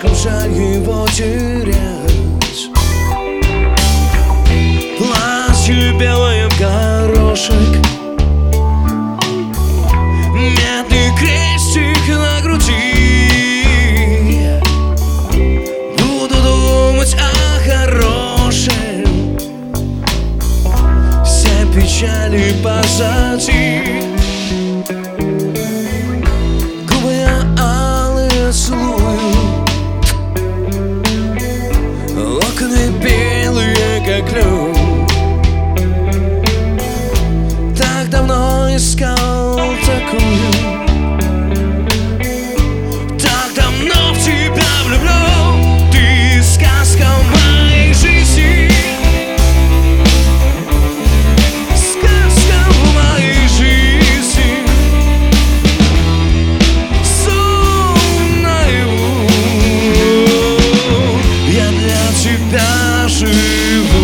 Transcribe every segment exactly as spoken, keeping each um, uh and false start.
слишком жаль его терять. Платье белое в горошек, медный крестик на груди. Буду думать о хорошем, все печали позади. Губы я алые целую, локоны белые, как лед. Так давно искал такую, так давно в тебя влюблен. Ты сказка моей жизни, сказка в моей жизни. Сон наяву, я для тебя живу.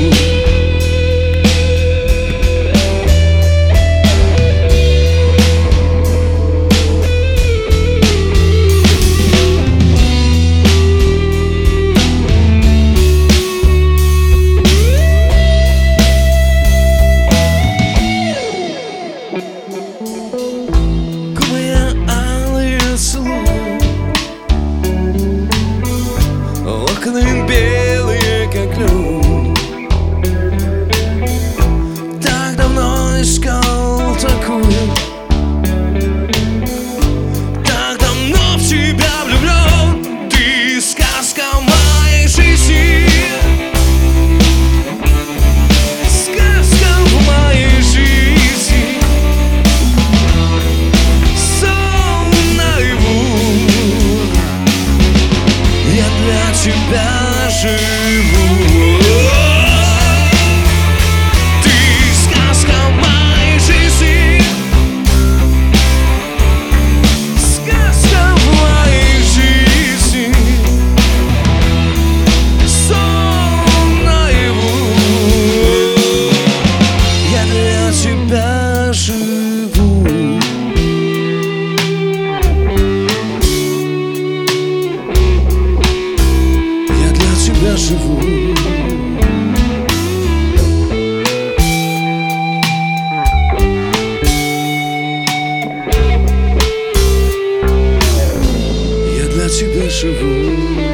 Губы я алые целую, локоны белые, как лед. Так давно искал такую, так давно в тебя влюблен. Ты сказка моей жизни, сказка в моей жизни. Сон наяву, я для тебя живу. Ты сказка моей жизни, сказка в моей жизни. Сон наяву, я для тебя живу. Я для тебя живу. Я для тебя живу.